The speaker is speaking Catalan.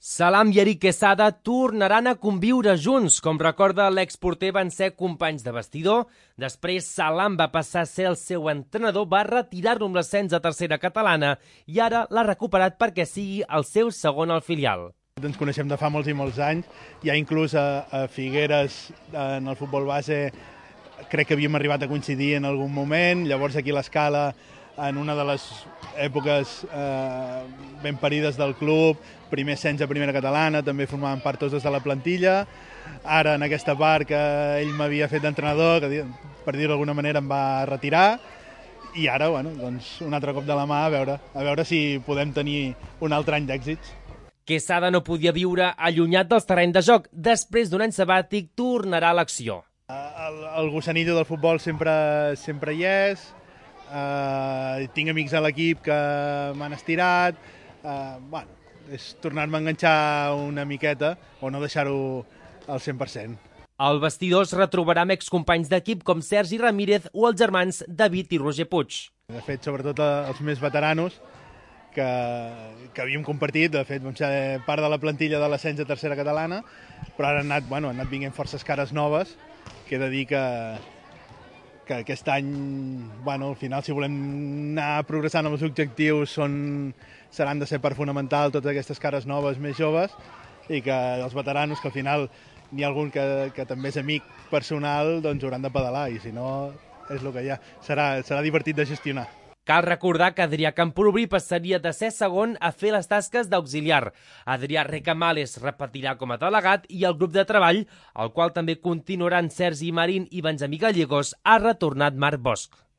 Salam i Eric Quesada tornaran a conviure junts. Com recorda, l'exporter van ser companys de vestidor. Després, Salam va passar a ser el seu entrenador, va retirar-lo amb l'ascens a tercera catalana i ara l'ha recuperat perquè sigui el seu segon al filial. Ens coneixem de fa molts i molts anys. Ja inclús a Figueres, en el futbol base, crec que havíem arribat a coincidir en algun moment. Llavors aquí a l'Escala, en una de les èpoques ben parides del club, primer ascens a primera catalana, també formaven part tots de la plantilla. Ara, en aquesta part que ell m'havia fet d'entrenador, que per dir-ho d'alguna manera em va retirar, i ara, bueno, doncs, un altre cop de la mà a veure si podem tenir un altre any d'èxits. Quesada no podia viure allunyat dels terrenys de joc. Després d'un any sabàtic, tornarà a l'acció. El gossanillo del futbol sempre hi és. Tinc amics a l'equip que m'han estirat. Bueno, és tornar-me a enganxar una miqueta o no deixar-ho al 100%. Al vestidor es retrobarà amb excompanys d'equip com Sergi Ramírez o els germans David i Roger Puig. De fet, sobretot els més veteranos que havíem compartit. De fet, vam ser part de la plantilla de l'ascens a tercera catalana, però ara han anat vinguent forces cares noves, que he de dir que aquest any, bueno, al final, si volem anar progressant amb els objectius, seran de ser part fonamental totes aquestes cares noves, més joves, i que els veteranos, que al final n'hi ha algun que també és amic personal, doncs hauran de pedalar, i si no, és el que hi ha. Serà divertit de gestionar. Cal recordar que Adrià Camprubí passaria de ser segon a fer les tasques d'auxiliar. Adrià Recamales repetirà com a delegat i el grup de treball, al qual també continuaran Sergi Marín i Benjamí Gallegos, ha retornat Marc Bosch.